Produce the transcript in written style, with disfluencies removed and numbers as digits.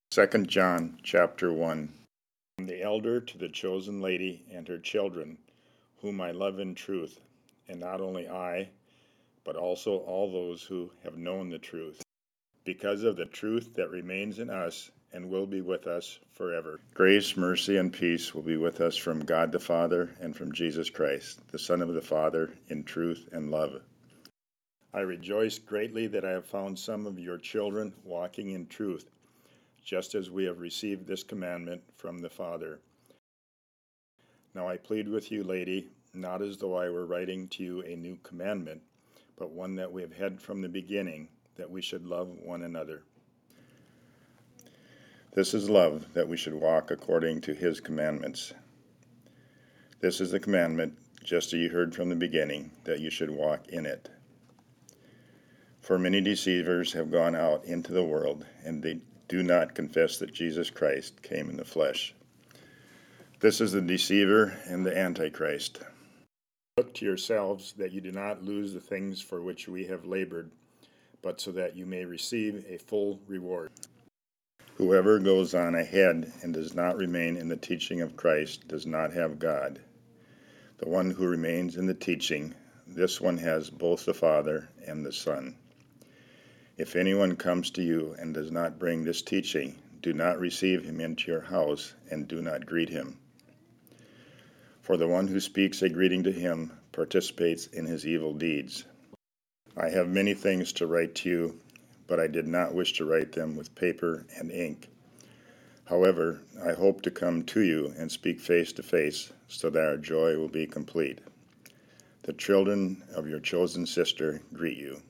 2 John chapter 1. From the elder to the chosen lady and her children, whom I love in truth, and not only I, but also all those who have known the truth, because of the truth that remains in us and will be with us forever. Grace, mercy, and peace will be with us from God the Father and from Jesus Christ, the Son of the Father, in truth and love. I rejoice greatly that I have found some of your children walking in truth, just as we have received this commandment from the Father. Now I plead with you, lady, not as though I were writing to you a new commandment, but one that we have had from the beginning, that we should love one another. This is love, that we should walk according to his commandments. This is the commandment, just as you heard from the beginning, that you should walk in it. For many deceivers have gone out into the world, and they do not confess that Jesus Christ came in the flesh. This is the deceiver and the Antichrist. Look to yourselves that you do not lose the things for which we have labored, but so that you may receive a full reward. Whoever goes on ahead and does not remain in the teaching of Christ does not have God. The one who remains in the teaching, this one has both the Father and the Son. If anyone comes to you and does not bring this teaching, do not receive him into your house and do not greet him. For the one who speaks a greeting to him participates in his evil deeds. I have many things to write to you, but I did not wish to write them with paper and ink. However, I hope to come to you and speak face to face, so that our joy will be complete. The children of your chosen sister greet you.